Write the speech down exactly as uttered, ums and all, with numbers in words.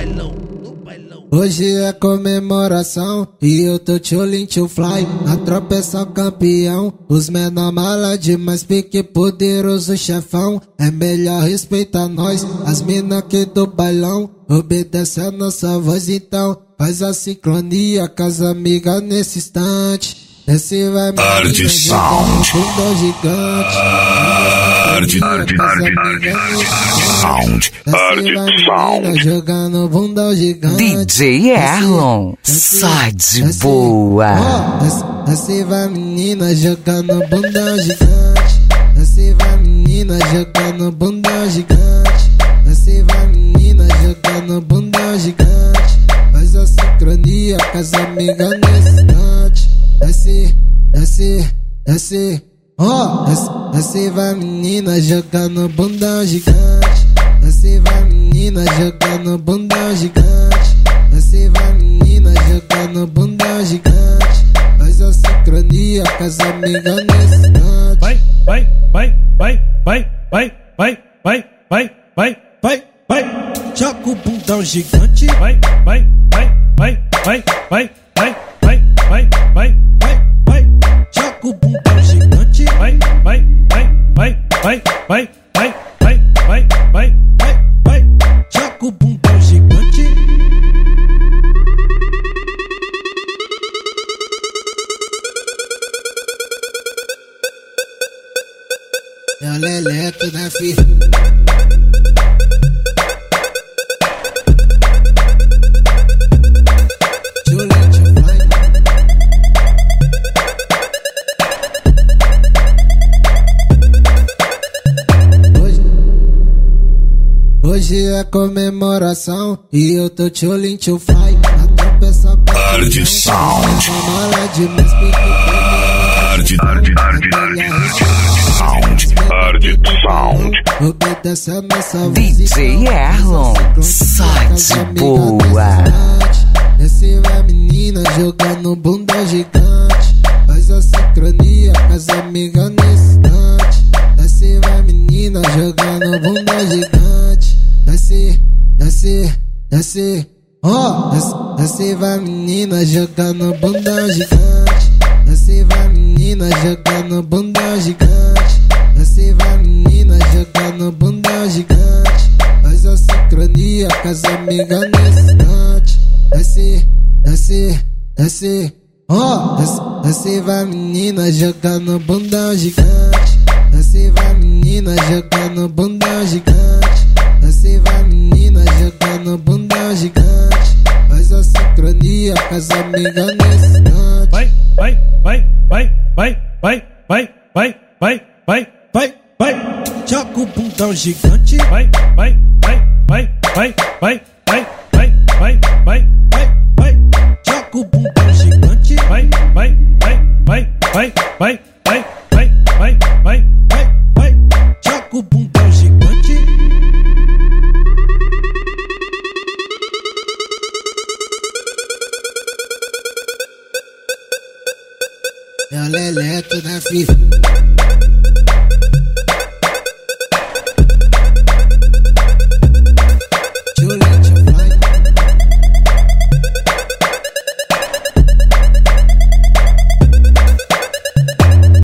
bailão, no bailão. Hoje é comemoração e eu tô tchulin to fly. A tropa é só campeão, os menor mala demais, pique poderoso chefão. É melhor respeitar nós, as mina aqui do bailão. Obedece a nossa voz, então faz a sincronia com as amigas nesse instante. Esse vai Arte Sound. Bunda gigante. Arte, arte, arte, Sound. Arte Sound. Jogando bunda gigante. D J Erlon, sai de boa. Esse vai menina jogando bunda gigante. Esse vai menina jogando bunda gigante. Esse vai menina jogando bunda gigante. Faz a sincronia com as amigas nesse instante. Desce, desce, desce, ó, desce, desce vai menina jogando bunda gigante. Desce vai menina jogando bunda gigante. Desce vai menina jogando bunda gigante. Faz a sincronia com as amigas nesse instante. Vai, vai, vai, vai, vai, vai, vai, vai, vai, vai, vai, vai. Joga o bundão gigante. Vai, vai, vai, vai, vai, vai, vai, vai, vai, vai. Joga o bundão gigante. Vai, vai, vai, vai, vai, vai, vai, vai, vai, vai, vai, vai. Joga o bundão gigante. É o Leleto, né, filho? Hoje é comemoração e eu tô tchulin to fly. A tropa é só Arte Sound. Arte, arte, arte, Sound. Arte Sound. Obedece a nossa voz. D J Erlon, sai de boa. Esse vai menina jogando bunda gigante. Faz a sincronia com as amigas nesse instante. Esse vai menina jogando bunda gigante. Desce, desce, desce, ó, desce, desce vai menina jogando bunda gigante. Desce vai menina jogando bunda gigante. Desce vai menina jogando bunda gigante. Faz a sincronia com as amigas nesse instante. Desce, desce, desce, ó, desce, desce vai menina jogando bunda gigante. Desce vai menina jogando bunda gigante. Desce vai menina jogando bunda gigante. Faz a sincronia com as amigas nesse instante. Vai, vai, vai, vai, vai, vai, vai, vai, vai, vai, vai, vai. Joga o bundão gigante. Vai, vai, vai, vai, vai, vai, vai, vai, vai, vai, vai, vai. Joga o bundão gigante. Vai, vai, vai, vai, vai, vai.